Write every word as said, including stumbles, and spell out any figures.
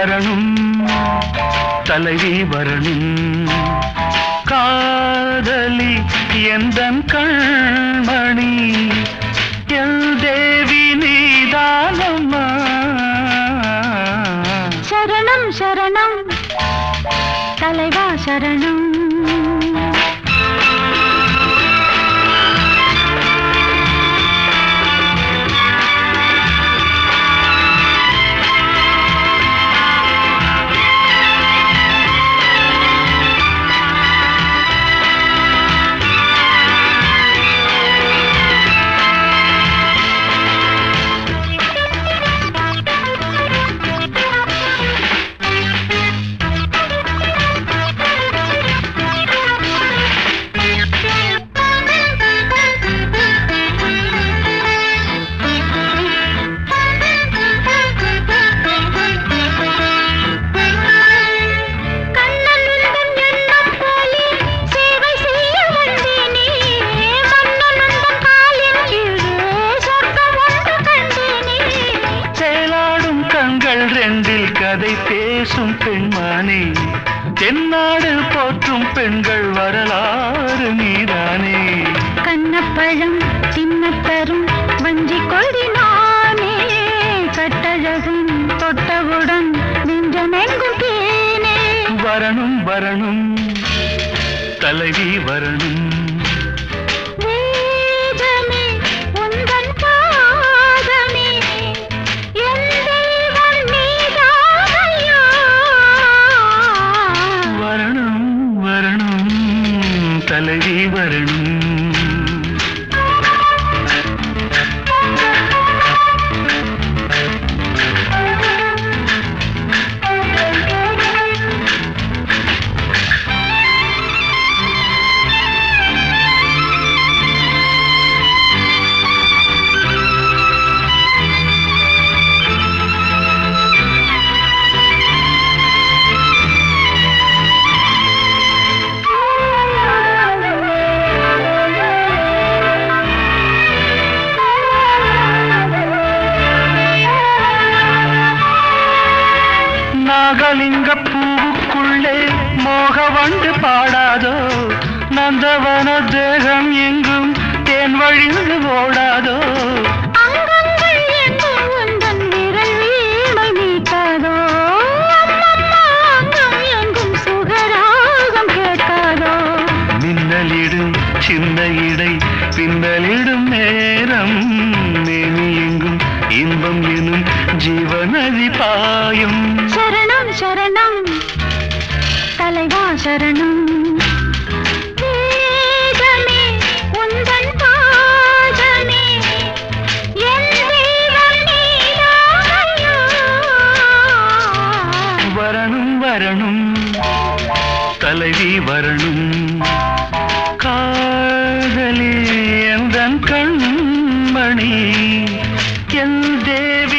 வரணும் தலைவி வரணும் காதலி எந்தன் கண்மணி என் தேவி நீதானம்மா சரணம் சரணம் தலைவா சரணம் ரெண்டில் கதை பேசும் பெண்மானே தென்னாடு போற்றும் பெண்கள் வரலாறு நீதானே கண்ணப்பழம் தின்னத்தரும் வஞ்சி கொடி நானே கட்டழகும் தொட்டவுடன் நெஞ்சமெங்கும் தேனே வரணும் வரணும் தலைவி வரணும் தலைவி வரணும் நாகலிங்க பூவுக்குள்ளே மோகவண்டு பாடாதோ நந்தவன தேகம் எங்கும் தேன் வழிந்து ஓடாதோ மின்னலிடும் சின்ன இடை பின்னலிடும் நேரம் மேனி எங்கும் இன்பம் எனும் ஜீவநதி பாயும் சரணம் சரணம் தலைவா சரணம் வேதமே உந்தன் பாதமே என் தெய்வம் நீதானையோ வரணும் வரணும் தலைவி வரணும் காதலி எந்தன் கண்மணி என் தேவி